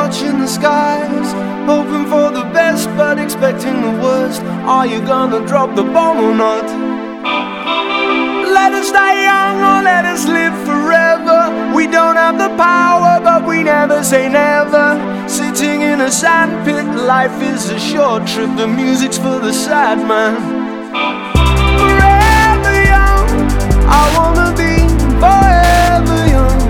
watching the skies, hoping for the best but expecting the worst. Are you gonna drop the bomb or not? Let us die young or let us live forever. We don't have the power but we never say never. Sitting in a sandpit, life is a short trip. The music's for the sad man. Forever young, I wanna be forever young.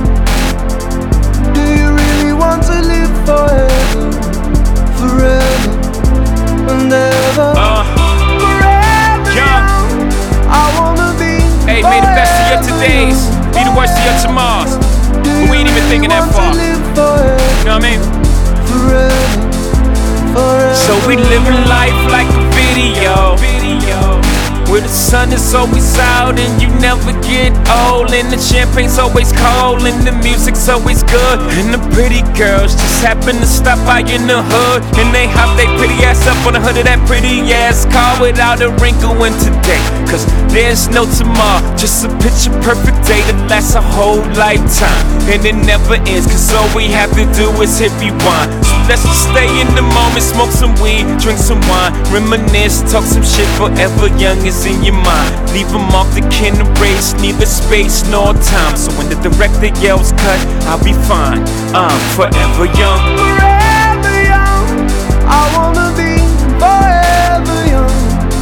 Do you really want to live forever? Forever and ever. Forever young, I wanna be. Hey, may the best of your todays be the worst of your tomorrows. But we ain't even thinking that far. You know what I mean? Forever, forever. So we living life like a video, where the sun is always out and you never get old, and the champagne's always cold and the music's always good, and the pretty girls just happen to stop by in the hood, and they hop they pretty ass up on the hood of that pretty ass car without a wrinkle in today. Cause there's no tomorrow, just a picture perfect day that lasts a whole lifetime, and it never ends, cause all we have to do is hit rewind. So let's just stay in the moment, smoke some weed, drink some wine, reminisce, talk some shit. Forever young is in your mind. Leave them off the can erase, neither space nor time. So when the director yells cut, I'll be fine. I'm forever young. Forever young, I wanna be forever young.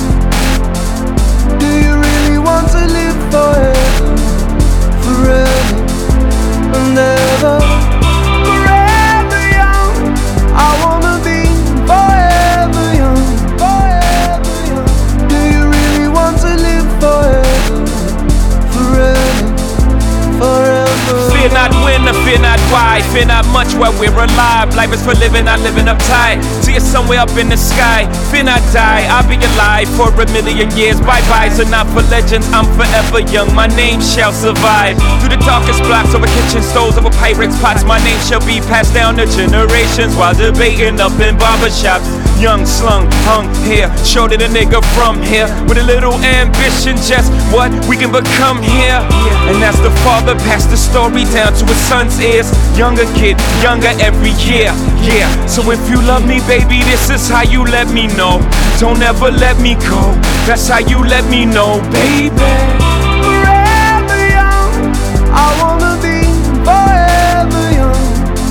Do you really want to live forever? Forever and ever. Forever young, I wanna be forever young. Forever young. Do you really want to live forever? Forever, forever. Fear not when or fear not why, fear not much while we're alive. Life is for living, not living uptight. See it somewhere up in the sky. Fear not die, I'll be alive for a million years. Bye-byes are not for legends, I'm forever young. My name shall survive. Through the darkest blocks, over kitchen stoves, over Pyrex pots, my name shall be passed down to generations while debating up in barbershops. Young, slung, hung here, showed it a nigga from here with a little ambition, just what we can become here. And as the father passed the story down to his son's ears, younger kid, younger every year. Yeah, so if you love me, baby, this is how you let me know. Don't ever let me go, that's how you let me know, baby. Forever young, I wanna be forever young.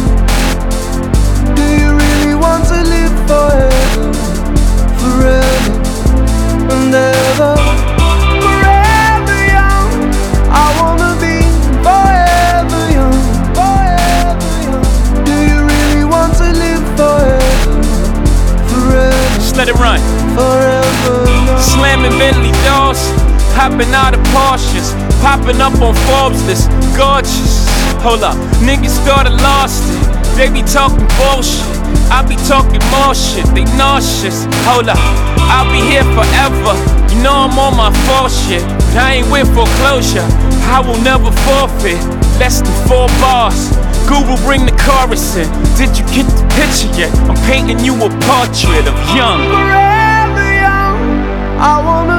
Do you really want to live forever? Forever and ever. Forever young, I wanna be forever young. Forever young. Do you really want to live forever? Forever. Just let it run. Forever young. Slamming Bentley doors, hopping out of Porsches, popping up on Forbes list, gorgeous. Hold up, niggas started lost it. They be talking bullshit, I be talking more shit. They nauseous. Hold up, I'll be here forever. You know I'm on my full shit, but I ain't with foreclosure. I will never forfeit less than 4 bars. Google, bring the chorus in. Did you get the picture yet? I'm painting you a portrait of young. Forever young, I wanna